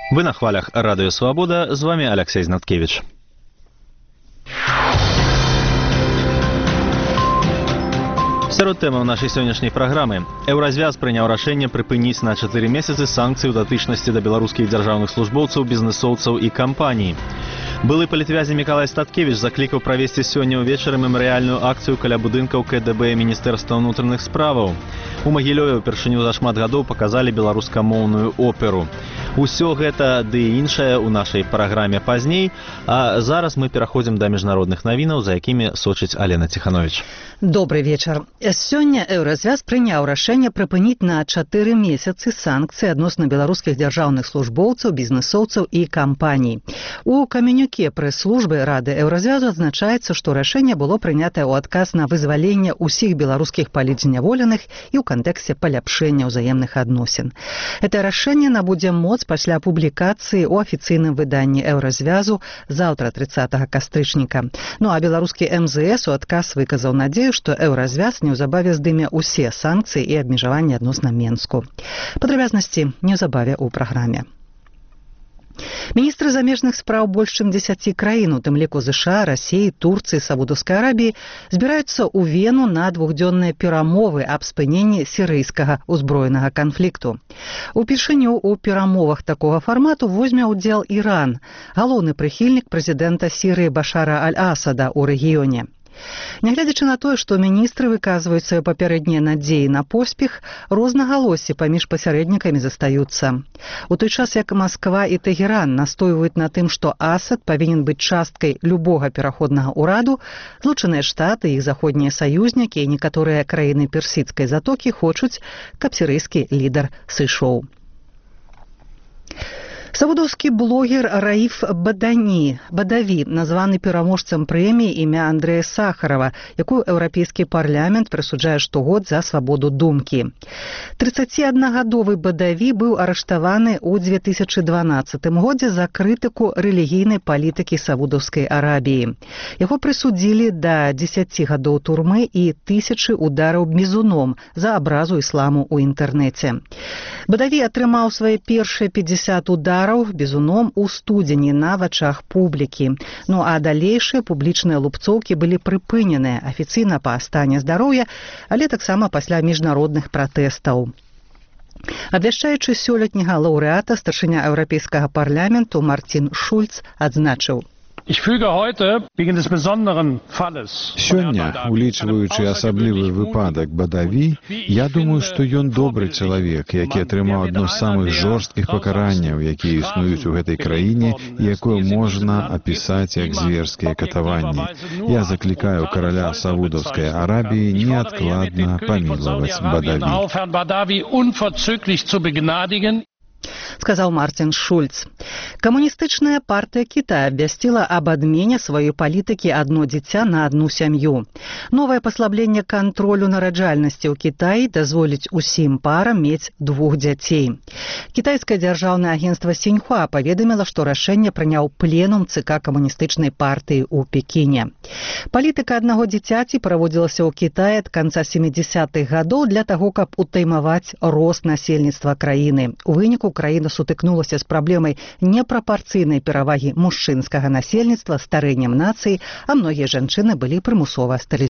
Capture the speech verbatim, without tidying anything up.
Вы на хвалях Радио Свобода, з вами Алексей Знаткевич. Сярод тэмаў нашай сённяшняй праграмы. Еўразвяз прыняў рашэнне прыпыніць на чатыры месяцы санкцыі ў датычнасці да беларускіх дзяржаўных службоўцаў, бізнэсоўцаў і кампаній. Былы палітвязі Мікалай Статкевіч заклікаў правесці сёння ўвечары мемарыяльную акцыю каля будынкаў ка дэ бэ Міністэрства ўнутраных справаў. У Магілёве ўпершыню за шмат гадоў паказалі беларускамоўную оперу. Усё гэта ды і іншае ў нашай праграме пазней, а зараз мы пераходзім да міжнародных навінаў, за якімі сочыць Алена Ціхановіч. Добрый вечар. Сёння Еўразвяз прыняў рашэнне прыпыніць на чатыры месяцы санкцыі адносна беларускіх дзяржаўных службоўцаў, бізнэсоўцаў і кампаній. У камюніке прэс-службы Рады Еўразвязу адзначаецца, што рашэнне было прынятае ў адказ на вызваленне ўсіх беларускіх палітзняволеных і ў кантэксце паляпшэння ўзаемных адносін. Гэта рашэнне набудзе моц пасля публікацыі ў афіцыйным выданні Еўразвязу заўтра трыццатага кастрычніка. Ну а беларускі эм зэ эс у адказ выказаў надзею, што Еўразвяз неўзабаве здыме ўсе санкцыі і абмежаванні адносна Менску. Падрабязнасці неўзабаве ў праграме. Міністры замежных спраў больш чым дзесяці краін, у тым ліку ЗША, Расіі, Турцыі, Саудаўскай Арабіі, збіраюцца ў Вену на двухдзённыя перамовы аб спыненні сірыйскага ўзброенага канфлікту. Упершыню ў перамовах такога фармату возьме ўдзел Іран, галоўны прыхільнік прэзідэнта Сірыі Башара Аль-Асада ў рэгіёне. Нягледзячы на тое, што міністры выказваюць свае папярэднія надзеі на поспех, рознагалоссі паміж пасярэднікамі застаюцца. У той час, як Масква і Тэгеран настойваюць на тым, што Асад павінен быць часткай любога пераходнага ўраду, Злучаныя Штаты, іх заходнія саюзнікі і некаторыя краіны персідскай затокі хочуць, каб сірыйскі лідар сышоў. Саудаўскі блогер Раиф Бадані, Бадаві, названы пераможцам прэміі імя Андрэя Сахарова, якую Еўрапейскі парламент прысуджае штогод за свабоду думкі. трыццаціаднагадовы Бадаві быў арыштаваны ў дзве тысячы дванаццатым годзе за крытыку рэлігійнай палітыкі Саудаўскай Арабіі. Яго прысудзілі да дзесяці гадоў турмы і тысячы удараў бізуном за абразу ісламу ў інтэрнэце. Бадаві атрымаў свае першыя пятьдесят удараў бізуном у студзені на вачах публікі. Ну а далейшыя публічныя лупцоўкі былі прыпыненыя афіцыйна па стане здароўя, але таксама пасля міжнародных пратэстаў. Абвяшчаючы сёлетняга лаўрэата, старшыня Еўрапейскага парламенту Мартин Шульц адзначыў: Сёння, улічваючы асаблівы выпадак Бадаві, я думаю, што ён добры чалавек, які атрымаў адно з самых жорсткіх пакаранняў, якія існуюць у гэтай краіне і якое можна апісаць як зверскія катаванні. Я заклікаю караля Саудаўскай Арабіі неадкладна памілаваць Бадаві. Сказаў Мартин Шульц. Камуністычная партыя Кітая абвясціла аб адмене сваёй палітыкі «Адно дзіця на адну сям'ю». Новае паслабленне кантролю нараджальнасці ў Кітаі дазволіць усім парам мець двух дзяцей. Кітайскае дзяржаўнае агенцтва Сіньхуа паведаміла, што рашэнне прыняў пленум ЦК камуністычнай партыі ў Пекіне. Палітыка аднаго дзіцяці праводзілася ў Кітаі ад канца сямідзясятых гадоў для таго, каб утаймаваць рост насельніцтва краіны. У выніку краіна сутыкнулася з праблемай непрапарцыйнай перавагі мужчынскага насельніцтва, старэннем нацыі, а многія жанчыны былі прымусова стэрылізаваны.